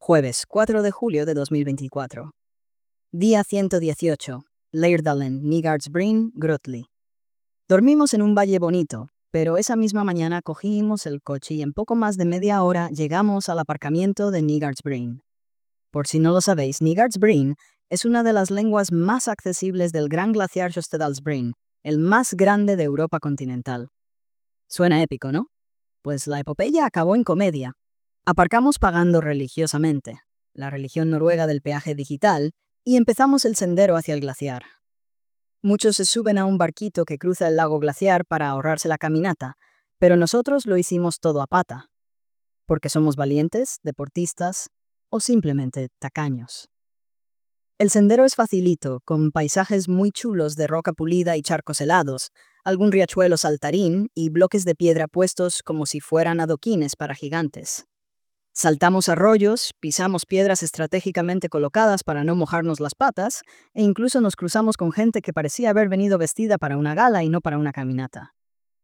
Jueves 4 de julio de 2024. Día 118. Leirdalen, Nygaardsbreen, Grotli. Dormimos en un valle bonito, pero esa misma mañana cogimos el coche y en poco más de media hora llegamos al aparcamiento de Nygaardsbreen. Por si no lo sabéis, Nygaardsbreen es una de las lenguas más accesibles del gran glaciar Jostedalsbreen, el más grande de Europa continental. Suena épico, ¿no? Pues la epopeya acabó en comedia. Aparcamos pagando religiosamente, la religión noruega del peaje digital, y empezamos el sendero hacia el glaciar. Muchos se suben a un barquito que cruza el lago glaciar para ahorrarse la caminata, pero nosotros lo hicimos todo a pata. Porque somos valientes, deportistas o simplemente tacaños. El sendero es facilito, con paisajes muy chulos de roca pulida y charcos helados, algún riachuelo saltarín y bloques de piedra puestos como si fueran adoquines para gigantes. Saltamos arroyos, pisamos piedras estratégicamente colocadas para no mojarnos las patas, e incluso nos cruzamos con gente que parecía haber venido vestida para una gala y no para una caminata.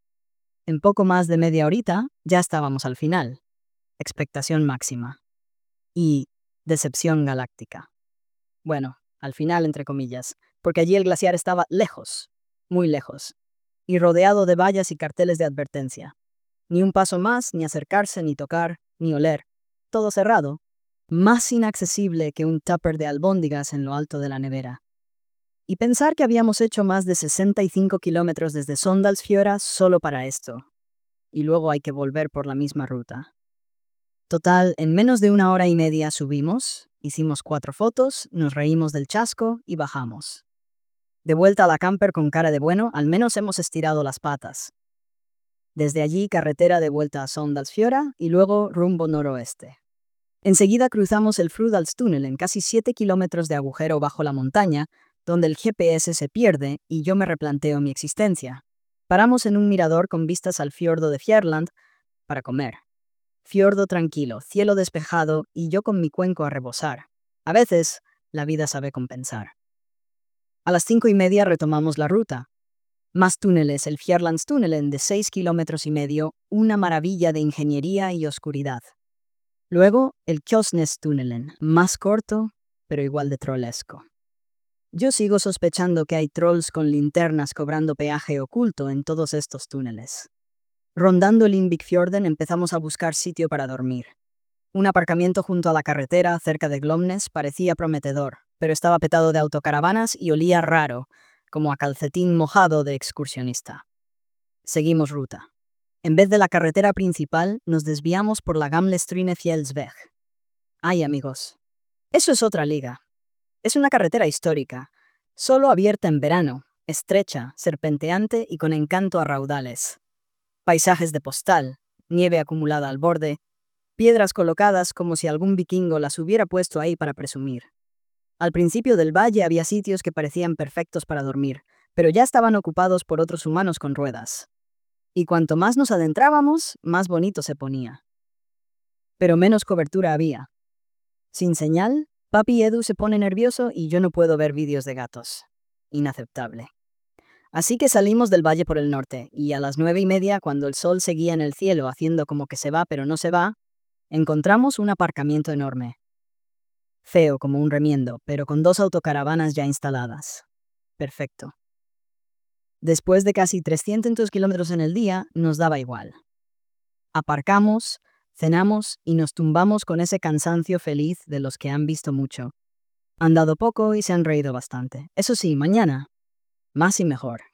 En poco más de media horita, ya estábamos al final. Expectación máxima. Y decepción galáctica. Bueno, al final entre comillas, porque allí el glaciar estaba lejos, muy lejos, y rodeado de vallas y carteles de advertencia. Ni un paso más, ni acercarse, ni tocar, ni oler. Todo cerrado, más inaccesible que un tupper de albóndigas en lo alto de la nevera. Y pensar que habíamos hecho más de 65 kilómetros desde Sondalsfjøra solo para esto. Y luego hay que volver por la misma ruta. Total, en menos de una hora y media subimos, hicimos 4 fotos, nos reímos del chasco y bajamos. De vuelta a la camper con cara de bueno, al menos hemos estirado las patas. Desde allí, carretera de vuelta a Sondalsfjøra y luego rumbo noroeste. Enseguida cruzamos el Frudalstunnel en casi 7 kilómetros de agujero bajo la montaña, donde el GPS se pierde y yo me replanteo mi existencia. Paramos en un mirador con vistas al fiordo de Fjærland para comer. Fiordo tranquilo, cielo despejado y yo con mi cuenco a rebosar. A veces, la vida sabe compensar. A las 5:30 retomamos la ruta. Más túneles, el Fjærlandstunnelen de 6,5 kilómetros, una maravilla de ingeniería y oscuridad. Luego, el Kjosnestunnelen, más corto, pero igual de trollesco. Yo sigo sospechando que hay trolls con linternas cobrando peaje oculto en todos estos túneles. Rondando el Innvikfjorden empezamos a buscar sitio para dormir. Un aparcamiento junto a la carretera, cerca de Glomnes, parecía prometedor, pero estaba petado de autocaravanas y olía raro, como a calcetín mojado de excursionista. Seguimos ruta. En vez de la carretera principal, nos desviamos por la Gamle Stryne Fjellsveg. Ay, amigos, eso es otra liga. Es una carretera histórica, solo abierta en verano, estrecha, serpenteante y con encanto a raudales. Paisajes de postal, nieve acumulada al borde, piedras colocadas como si algún vikingo las hubiera puesto ahí para presumir. Al principio del valle había sitios que parecían perfectos para dormir, pero ya estaban ocupados por otros humanos con ruedas. Y cuanto más nos adentrábamos, más bonito se ponía. Pero menos cobertura había. Sin señal, papi Edu se pone nervioso y yo no puedo ver vídeos de gatos. Inaceptable. Así que salimos del valle por el norte, y a las 9:30, cuando el sol seguía en el cielo haciendo como que se va pero no se va, encontramos un aparcamiento enorme. Feo como un remiendo, pero con 2 autocaravanas ya instaladas. Perfecto. Después de casi 300 kilómetros en el día, nos daba igual. Aparcamos, cenamos y nos tumbamos con ese cansancio feliz de los que han visto mucho. Han dado poco y se han reído bastante. Eso sí, mañana, más y mejor.